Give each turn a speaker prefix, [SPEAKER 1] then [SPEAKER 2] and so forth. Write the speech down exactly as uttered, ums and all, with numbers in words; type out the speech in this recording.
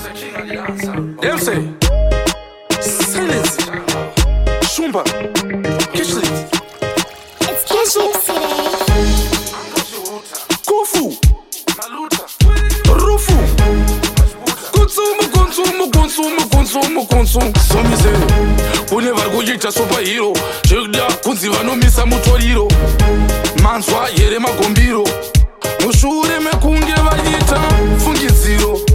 [SPEAKER 1] Them say, silence. Shumba, Kishli.
[SPEAKER 2] It's Kishli
[SPEAKER 1] Kufu, Rufu. Consumo, consumo, consumo, consumo, consumo. Somizero, unevar kujita superhero. Chegda, kunziva no misa mutoriro. Manswa yere magombiro. Mushure mekunge vajita, fungiziro.